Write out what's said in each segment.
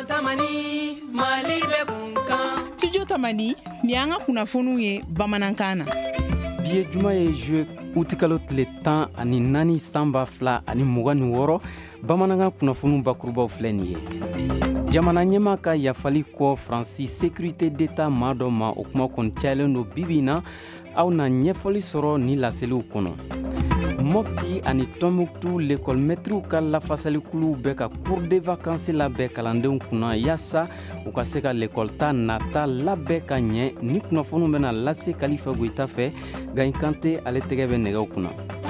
Tamani Mali bɛ kunkan. Studio Tamani ni an ka kunnafoniw ye bamanankan na. Bi ye juma ye juillet août kalo tile 14 san 2026 bamanankan kunnafoniw bakurubaw filɛ nin ye. Jamana ɲɛma ka yafali kɔ Faransi sécurité d'état maa dɔ ma o kuma kɔni cayalen don bibi in na aw na ɲɛfɔli sɔrɔ ni laseliw kɔnɔ. Mopti ani Tombouctou l'école maîtriw ka lafasalikuluw bɛ ka cours de vacances labɛn kalandenw kunna yaasa u ka se ka l'école ta nata labɛn ka ɲɛ ni kunnafoniw bɛna lase Kalifa Goyita fɛ Gaye Kante ale tɛgɛ bɛ nɛgɛw kunna.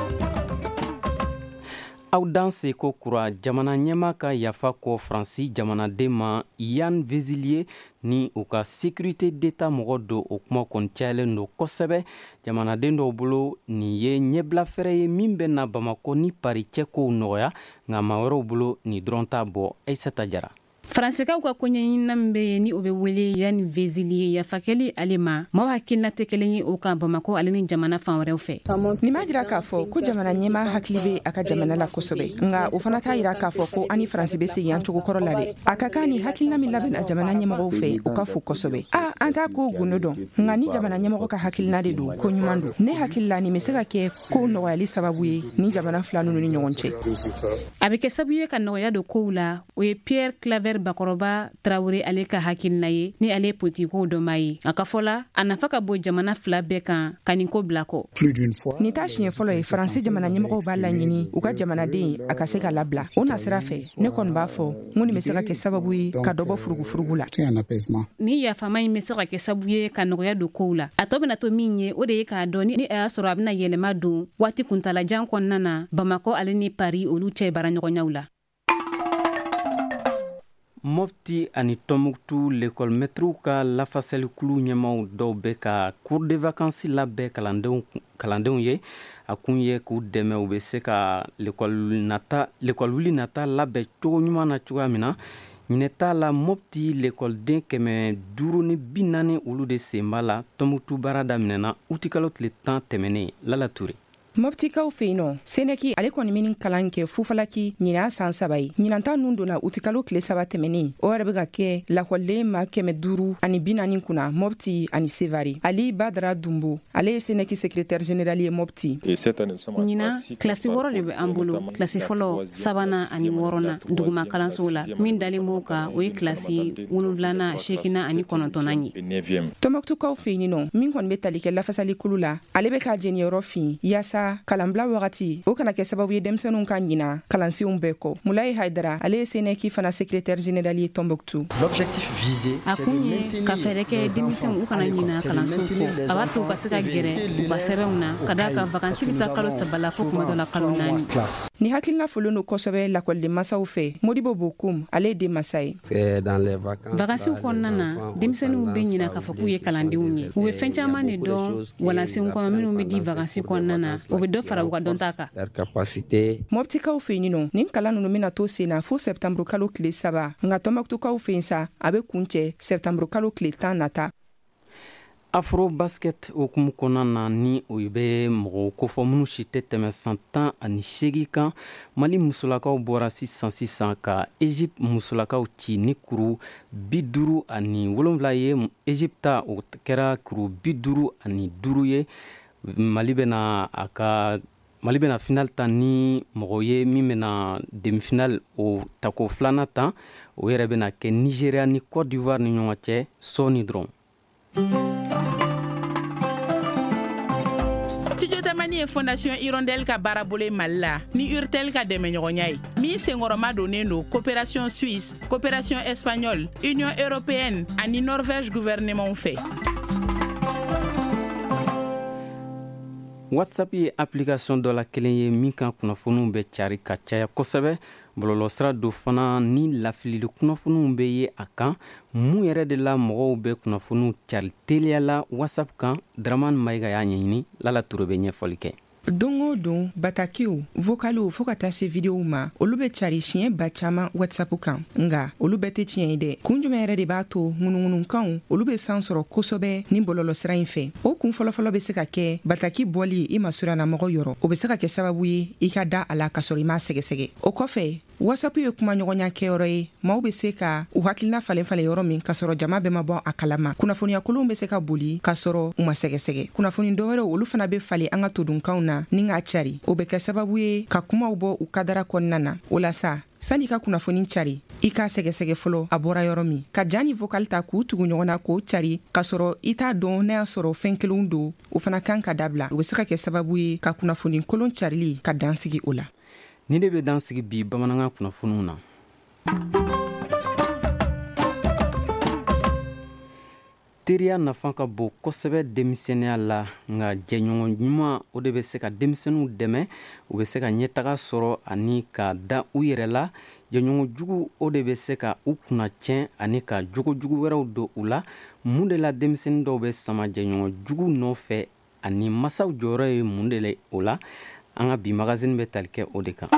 Aw dan seko kura jamana ɲɛma ka yafa kɔ Faransi jamanaden ma Yann Vezilier ni u ka sécurité d'état mɔgɔ do o kuma kɔni cayalen don kosɛbɛ jamanaden dɔw bolo nin ye ɲɛbila fɛrɛ ye min bɛ na Bamako ni Paris cɛkow nɔgɔya nka maa wɛrɛw bolo ni dɔrɔn t'a bɔ Aissata Jara. Faransikaw ka koɲɛɲinina min bɛ ni o bɛ wele Yann Vezilier yafakɛli ale ma maaw hakilina tɛ kelen ye o kan Bamako ale ni jamana fan wɛrɛw fɛ. Ni ma jira k'a fɔ ko jamana ɲɛma hakili bɛ a ka jamana la kosɛbɛ nka o fana t'a jira k'a fɔ ko ani Faransi bɛ segin an cogo kɔrɔ la dɛ. A ka kan ni hakilina min labɛnna jamana ɲɛmɔgɔw fɛ u ka fo kosɛbɛ. An t'a ko gundo dɔn nka ni jamana ɲɛmɔgɔ ka hakilina de don ko ɲuman don. Ne hakili la nin bɛ se ka kɛ ko nɔgɔyali sababu ye ni jamana fila ninnu ni ɲɔgɔn cɛ. A bɛ kɛ sababu ye ka nɔgɔya don kow la o ye Pierre Claver Bakɔrɔba Traoré ale ka hakilina ye ni ale politikow dɔnbaa ye. A ka fɔ la a nafa ka bɔ jamana fila bɛɛ kan ka nin ko bila kɔ. Nin t'a siɲɛ fɔlɔ ye Faransi jamana ɲɛmɔgɔw b'a laɲini u ka jamanaden a ka se ka labila. O na sira fɛ ne kɔni b'a fɔ n nin bɛ se ka kɛ sababu ye ka dɔ bɔ furugufurugu la. Ni yafama in bɛ se ka kɛ sababu ye ka nɔgɔya don kow la. A tɔ bɛna to min ye o de ye k'a dɔn ni a y'a sɔrɔ a bɛna yɛlɛma don waati kuntalajan kɔnɔna na Bamako ale ni Paris olu cɛ bara ɲɔgɔnyaw la. Mopti ani Tombouctou l'école maîtriw ka lafasalikulu ɲɛmaw dɔw bɛ ka cours de vacances labɛn kalandenw ye a kun ye k'u dɛmɛ u bɛ se ka l'école wuli nata labɛn cogo ɲuman na cogoya min na ɲinɛ t'a la Mopti l'écoleden 540 olu de sen b'a la Tombouctou baara daminɛna août kalo tile 10 tɛmɛnen Lala Touré. Moptikaw fɛ yen nɔ Seneki ale kɔni min kalan kɛ Fufalaki ɲinan san 3 ye ɲinanta nun donna utikalo tile 3 tɛmɛnen o yɛrɛ bɛ ka kɛ lakɔliden ma 540 kunna Mopti ani Sevare Ali Badara Dumbo ale ye Seneki secrétaire général ye Mopti. Ɲinan kilasi 6 de bɛ an bolo kilasi fɔlɔ 3nan ani 6nan duguma kalansow la min dalen b'o kan o ye kilasi 7nan 8nan ani 9nan ye. Tombouctukaw fɛ yen nɔ min kɔni bɛ tali kɛ lafasalikulu la ale bɛ ka jeniyɔrɔ fin yaasa kalanbila wagati o kana kɛ sababu ye denmisɛnninw ka ɲina kalansenw bɛɛ kɔ. Mulaye Haidara ale ye Seneki fana secrétaire général ye Tombouctou. L'objectif visé a kun ye ka fɛɛrɛ kɛ denmisɛnw u kana ɲina kalansow kɔ a b'a to u ka se ka gɛrɛ u ka sɛbɛnw na ka daa ka vakansi bɛ taa kalo 3 la fo kuma dɔ la kalo 4. Ni hakilina folen don kosɛbɛ lakɔliden masaw fɛ Modibo Bokoum ale ye den masa ye. Vakansiw kɔnɔna na denmisɛnninw bɛ ɲina k'a fɔ k'u ye kalandenw ye u bɛ fɛn caman de dɔn walansenw kɔnɔ minnu bɛ di vakansi kɔnɔna na o bɛ dɔ fara u ka dɔnta kan. Moptikaw fɛ yen nɔ nin kalan ninnu bɛna to sen na fo septembre kalo tile 3 nka Tombouctukaw fɛ yen sa a bɛ kun cɛ septembre kalo tile 10 nata. Afro basket okumu kɔnɔna na ni o bɛ mɔgɔw kofɔ minnu si tɛ tɛmɛ san 18 kan Mali musolakaw bɔra sisan ka Egypte musolakaw ci ni kuru 57 ye Egypte ta o kɛra kuru 55 ye. Mali bɛna final ta ni mɔgɔ ye min bɛna demi-finale o tako 2nan tan o yɛrɛ bɛna kɛ Nigeria ni Côte d'Ivoire ni ɲɔgɔn cɛ sɔɔni dɔrɔn. Studio Tamani ye Fondation Hirondelle ka baarabolo Mali la ni Urtel ka dɛmɛɲɔgɔnya ye min senkɔrɔma donnen don coopération suisse coopération espagnole Union européenne ani Norvège gouvernement fɛ. WhatsApp ye application dɔ la kelen ye min kan kunnafoniw bɛ cari ka caya kosɛbɛ bɔlɔlɔsira do fana ni lafilili kunnafoniw bɛ ye a kan mun yɛrɛ de la mɔgɔw bɛ kunnafoniw cari teliya la WhatsApp kan Dramane Mayiga y'a ɲɛɲini Lala Touré bɛ ɲɛfɔli kɛ. Don o don batakiw vocaliw fo ka taa se videow ma olu bɛ cari siɲɛ ba caman WhatsApp kan nga olu bɛɛ tɛ tiɲɛ ye dɛ kun jumɛn yɛrɛ de b'a to ŋunuŋunukanw olu bɛ san sɔrɔ kosɛbɛ ni bɔlɔlɔsira in fɛ o kun fɔlɔfɔlɔ bɛ se ka kɛ bataki bɔli i masuranamɔgɔ yɔrɔ o bɛ se ka kɛ sababu ye i ka da a la ka sɔrɔ i m'a sɛgɛsɛgɛ o kɔfɛ WhatsApp ye kuma ɲɔgɔnya kɛyɔrɔ ye maaw be se ka u hakilina falen falen yɔrɔ min ka sɔrɔ jama bɛɛ ma bɔ a kalama. Kunnafoniya kolonw be se ka boli ka sɔrɔ u ma sɛgɛsɛgɛ. Kunnafoni dɔwɛrɛw olu fana be falen an ka todunkanw na ni k'a cari. O be kɛ sababu ye ka kumaw bɔ u kadara kɔnɔna na. O la sa sani ka kunnafoni cari i k'a sɛgɛsɛgɛ fɔlɔ a bɔra yɔrɔ min. Ka ja ni vocal ta k'u tugu ɲɔgɔn na k'o cari ka sɔrɔ i t'a dɔn n'a y'a sɔrɔ fɛn kelenw don o fana kan ka dabila. O be se ka kɛ sababu ye ka kunnafoni kolon carili ka dansigi o la. Ni de be dansigi bi bamanankan kunnafoniw na. Teriya nafa ka bon kosɛbɛ denmisɛnniya la nka jɛɲɔgɔn ɲuman o de bɛ se ka denmisɛnninw dɛmɛ u bɛ se ka ɲɛtaga sɔrɔ ani ka da u yɛrɛ la. Jɛɲɔgɔn jugu o de bɛ se ka u kunna tiɲɛ ani ka jogo jugu wɛrɛw don u la. Mun de la denmisɛnnin dɔw bɛ sama jɛɲɔgɔn jugu nɔfɛ ani masaw jɔyɔrɔ ye mun de la o la? An ka bi magazine bɛ tali kɛ o de kan.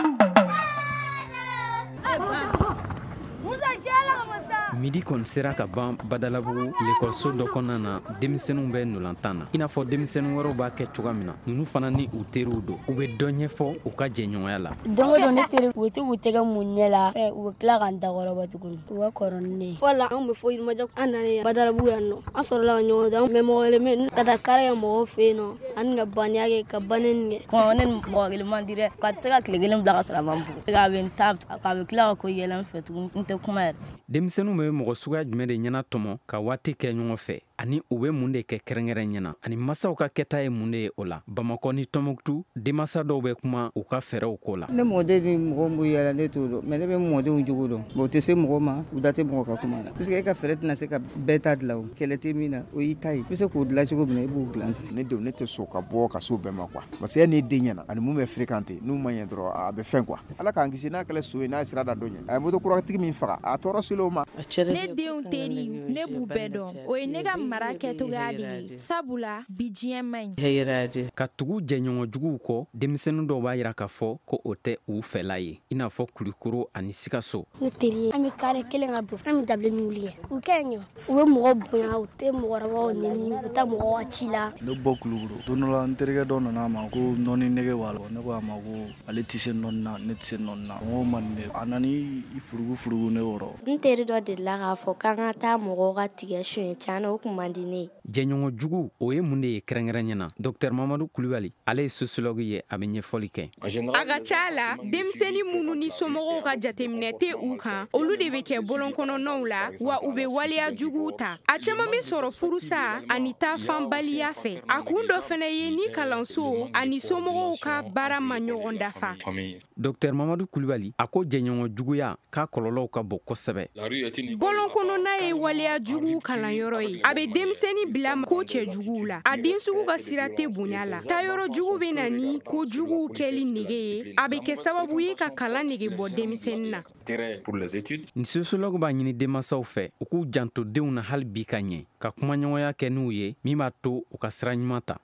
Midi kɔni sera ka ban Badalabugu l'école dɔ kɔnɔna na denmisɛnninw bɛ ntolantan na. I n'a fɔ denmisɛnnin wɛrɛw b'a kɛ cogoya min na ninnu fana ni u teriw don u bɛ dɔ ɲɛfɔ u ka jɛɲɔgɔnya la. Don o don ne teri u tɛ k'u tɛgɛ mun ɲɛ la u bɛ tila k'an dakɔrɔbɔ tuguni u ka kɔrɔ ni ne ye. Fɔlɔ an bɛ fɔ Yirimajɔ an nana Badalabugu yan nɔ an sɔrɔla ka ɲɔgɔn dɔn mɛ mɔgɔ kelen bɛ ka taa kari kɛ mɔgɔw fɛ yen nɔ ani ka baniya kɛ ka banni kɛ. Ne ni mɔgɔ kelen man di dɛ ka tɛ se ka tile kelen bila ka sɔrɔ a man bugu. A bɛ n ta a bɛ tila ka ko yɛlɛ n fɛ tuguni n tɛ kuma yɛrɛ. Denmisɛnninw bɛ mɔgɔ suguya jumɛn de ɲɛna tɔmɔ ka waati kɛ ɲɔgɔn fɛ ani u bɛ mun de kɛ kɛrɛnkɛrɛn ɲɛna ani masaw ka kɛta ye mun de ye o la. Bamakɔ ni Tɔnbukutu denmansa dɔw bɛ kuma u ka fɛɛrɛw ko la. Ne mɔden ni mɔgɔ mun yɛlɛ ne t'o dɔn mais ne bɛ mɔdenw jogo dɔn. Bon o tɛ se mɔgɔ ma u da tɛ mɔgɔ ka kuma la parce que e ka fɛɛrɛ tɛna se ka bɛɛ ta dilan o kɛlɛ tɛ min na o y'i ta ye i bɛ se k'o dilan cogo min na i b'o dilan ten. Ne denw ne tɛ so ka bɔ ka so bɛɛ ma quoi parce que yanni den ɲɛna ani mun bɛ fréquenter n'u ma ɲɛ dɔrɔn a bɛ fɛn quoi. Ala k'an kisi n'a kɛlɛ so ye n'a sira da dɔ ɲɛ a ye moto kuratigi min faga a tɔɔrɔ selen o ma. Ne denw teri ne b'u bɛɛ dɔn o ye ne ka mara kɛcogoya de ye sabula bi diɲɛ man ɲi. Ka tugu jɛɲɔgɔn juguw kɔ denmisɛnnin dɔw b'a yira k'a fɔ ko o tɛ u fɛla ye i n'a fɔ Kulikoro ani Sikaso. Ne teri an bɛ kare kelen ka don an bɛ dabile ni wuli kɛ u kɛ ɲɔ u bɛ mɔgɔ bonya u tɛ mɔgɔkɔrɔbaw nɛni u bɛ taa mɔgɔw ka ci la. Ne bɔ Kulikoro don dɔ la n terikɛ dɔ nana a ma ko nɔni nege b'a la ne ko a ma ko ale tɛ se nɔni na ne tɛ se nɔni na n ko man ne a nani furugu ne wɔrɔ. N teri dɔ delila k'a fɔ k'an ka taa mɔgɔw ka tigɛ suɲɛ caana o kun man di ne ye. Jɛɲɔgɔn jugu o ye mun de ye kɛrɛnkɛrɛn ɲɛna Dr Mamadu Kulibali ale ye sociologue ye a bɛ ɲɛfɔli kɛ. A ka ca la denmisɛnnin minnu ni somɔgɔw ka jateminɛ tɛ u kan olu de bɛ kɛ bɔlɔnkɔnɔnaw la wa u bɛ waleya juguw ta a caman bɛ sɔrɔ furusa ani taafanbaliya fɛ a kun dɔ fana ye ni kalanso ani somɔgɔw ka baara ma ɲɔgɔn dafa. Dr Mamadu Kulibali a ko jɛɲɔgɔn juguya k'a kɔlɔlɔw ka bon kosɛbɛ. Bɔlɔnkɔnɔna ye waleya jugu kalanyɔrɔ ye a bɛ denmisɛnnin bila ko cɛ juguw la a den sugu ka sira tɛ bonya la taayɔrɔ jugu bɛ na ni ko juguw kɛli nege ye a bɛ kɛ sababu ye ka kalan nege bɔ denmisɛnnin na. Ni sociologue b'a ɲini denmansaw fɛ u k'u janto denw na hali bi ka ɲɛ ka kumaɲɔgɔnya kɛ n'u ye min b'a to u ka sira ɲuman ta.